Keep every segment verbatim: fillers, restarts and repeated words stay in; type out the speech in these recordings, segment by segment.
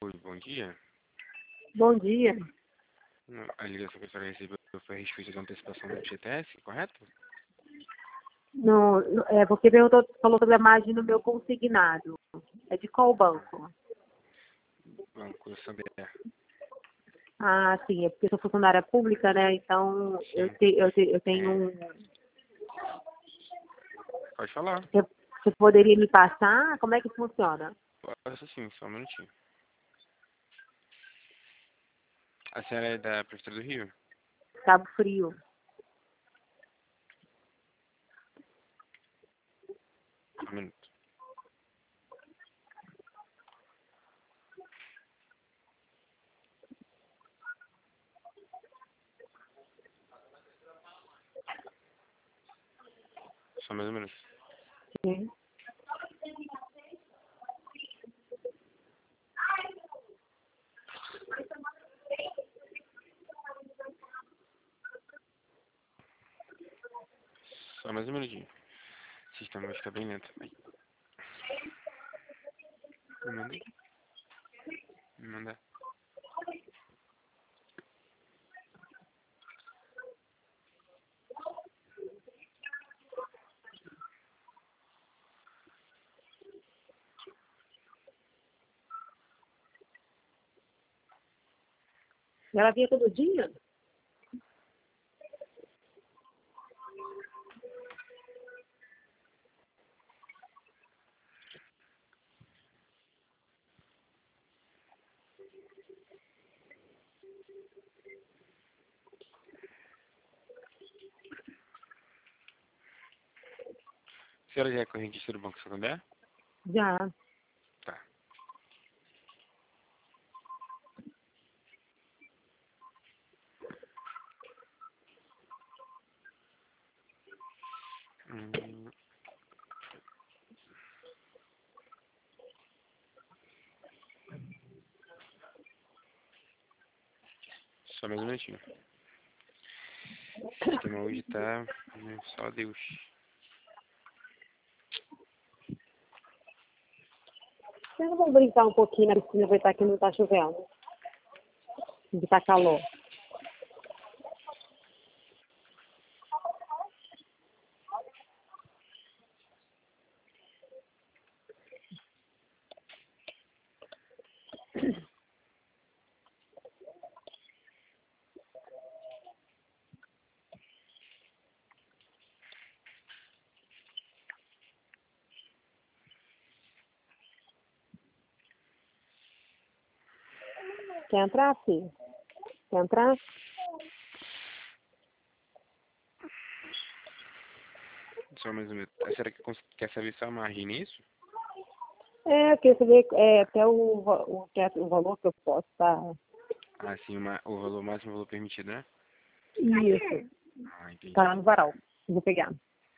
Oi, bom dia. Bom dia. A ligação que a senhora recebeu foi a respeito da antecipação do F G T S, correto? No, no- é, você perguntou, falou sobre a margem no meu consignado. É de qual banco? Banco Santander. Ah, sim, é porque eu sou funcionária pública, né? Então eu, Sim. te, eu, te, eu tenho É, um. pode falar. Você você poderia me passar? Como é que funciona? Posso sim, só um minutinho. A senhora é da Prefeitura do Rio? Cabo Frio. Um minuto. Só mais um minuto. Sim. Só mais um minutinho. O sistema vai ficar bem lento. Ai. Me manda aí. Me manda. Ela vinha todo dia? A senhora já é correntista do Banco Santander? Já. Tá. Hum, só mais um minutinho. O sistema hoje tá... hum, Só Deus. Vocês não vão brincar um pouquinho na piscina, aproveitar que não tá chovendo? Que tá calor. Quer entrar, filho? Quer entrar? Só mais um minuto. A senhora quer cons- quer saber só a margem nisso? É, eu queria saber é, até o, va- o, que é o valor que eu posso estar. Ah, sim, uma, o valor máximo, o valor permitido, né? Isso. Ah, entendi. Tá lá no varal. Vou pegar.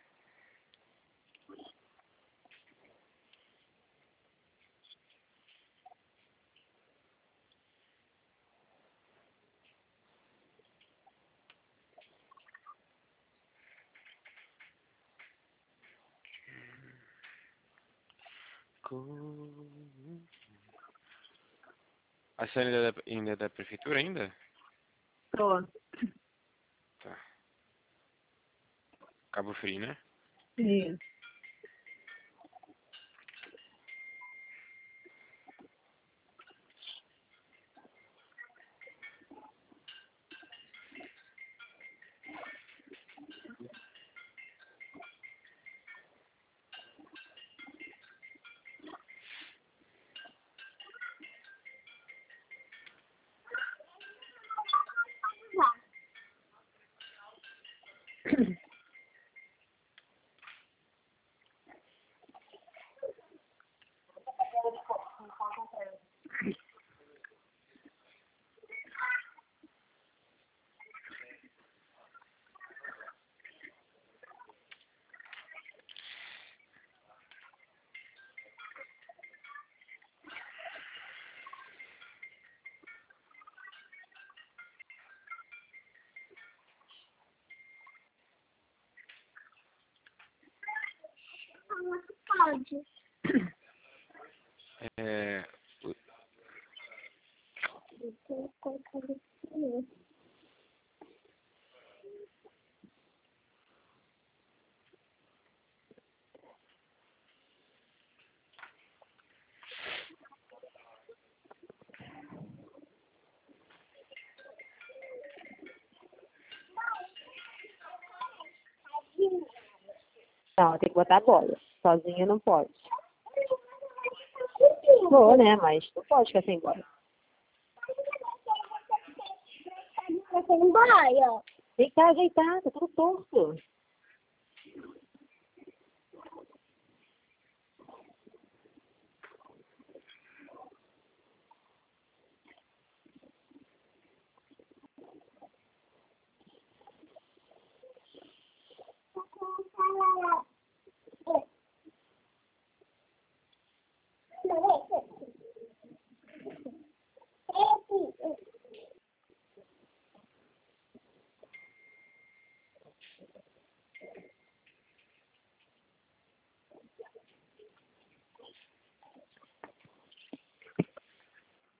Co- A senhora ainda é da, ainda é da prefeitura ainda? Tô. Tá. Cabo Frio, né? Isso. É, o- Não, tem que botar a bola. Sozinha não pode. Vou, né? Mas não pode ficar sem bola. Tá sem bola. Tem que ajeitar, tá tudo torto. Não,